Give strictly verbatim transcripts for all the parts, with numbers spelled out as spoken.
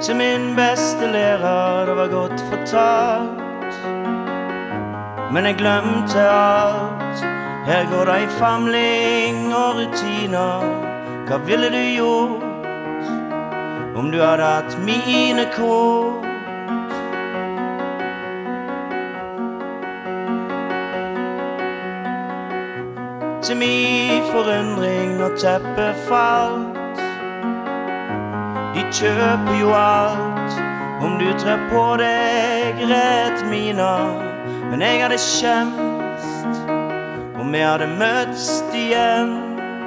Til min beste lærer, det var godt fortalt, men jeg glemte alt. Her går det i famling og rutiner. Hva ville du gjort om du hadde hatt mine kort? Til min forundring når teppet falt, de kjøper jo alt om du trør på deg rett mina. Men jeg hadde kjemst om jeg hadde møtts igjen.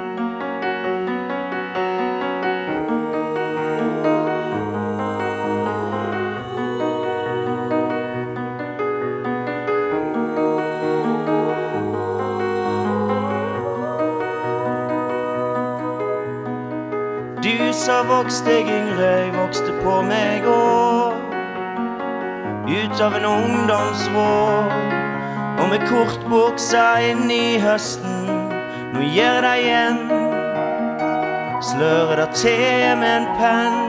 Du sa vokste jeg yngre, jeg vokste på meg år, ut av en ungdomsvår, og med kortbuksa inn i høsten. Nå gjør det igjen, slører det til med en penn.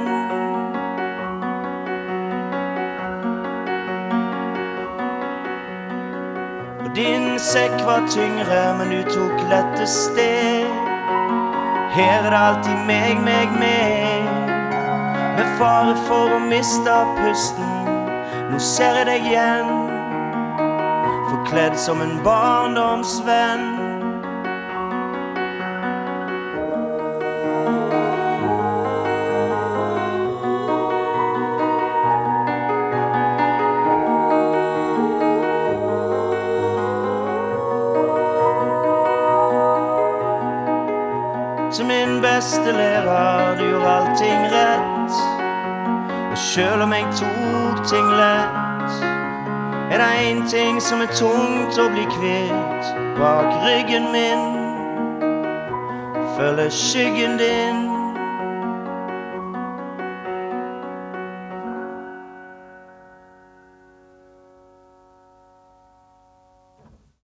Og din sekk var tyngre, men du tok lette steg. Her er det alltid meg, meg, meg, med fare for å miste pusten. Nå ser jeg deg igjen, forkledd som en barndomsvenn. Til min beste lærer, du gjorde allting rett. Og selv om jeg tok ting lett, er det en ting som er tungt å bli kvitt. Bak ryggen min følger skyggen din.